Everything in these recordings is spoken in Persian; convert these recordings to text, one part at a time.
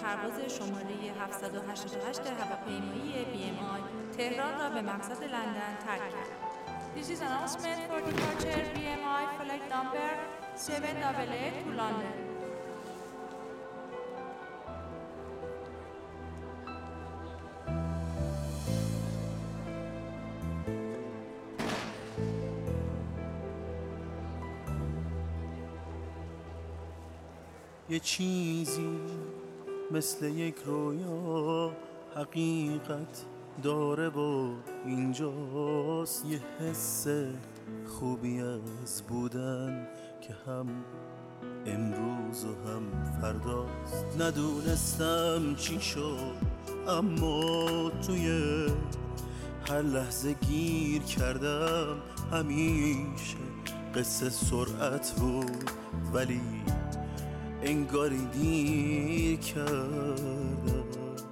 پرواز شماره 788 هواپیمایی BMI تهران را به مقصد لندن ترک کرد. This is announcement for departure BMI flight number 788 to London. یه چیزی مثل یک رویا حقیقت داره و اینجاست، یه حس خوبی از بودن که هم امروز و هم فرداست. ندونستم چی شد اما توی هر لحظه گیر کردم. همیشه قصه سرعت بود ولی انگاری دیر کردم.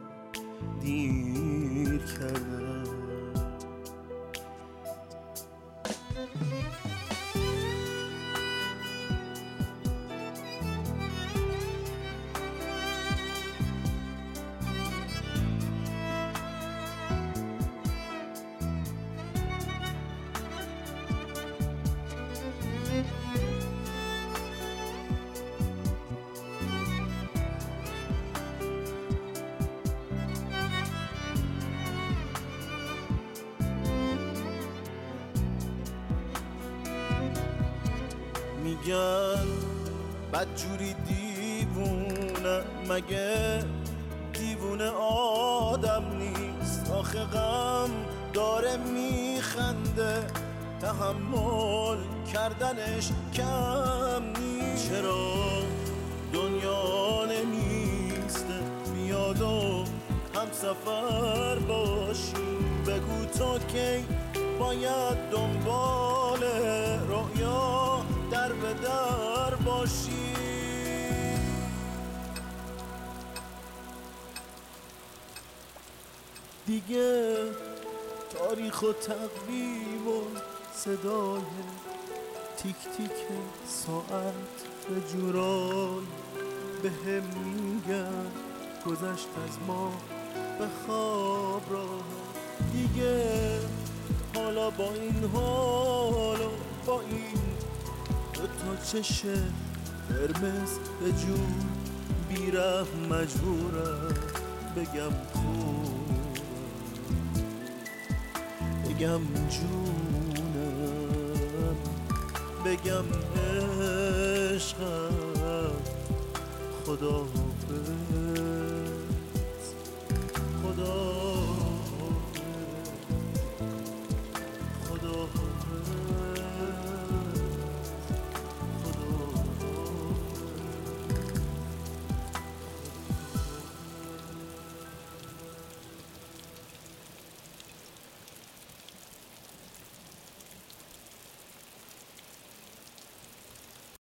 میگن بدجوری دیوونه، مگه دیوونه آدم نیست؟ آخه غم داره میخنده، تحمل کردنش کم نیست. چرا دنیا نمیسته بیاد و همسفر باشیم؟ بگو تو کی باید دنبال رؤیا در به در باشی. دیگه تاریخ و تقویم و صدای تیک تیک ساعت به جورای به هم میگن گذشت از ما به خواب راه. دیگه حالا با این حال و با این دوتا چشه قرمز به جون بیرحم مجبورم بگم خوبم، بگم جونم، بگم عشقم. خداحافظ، خدا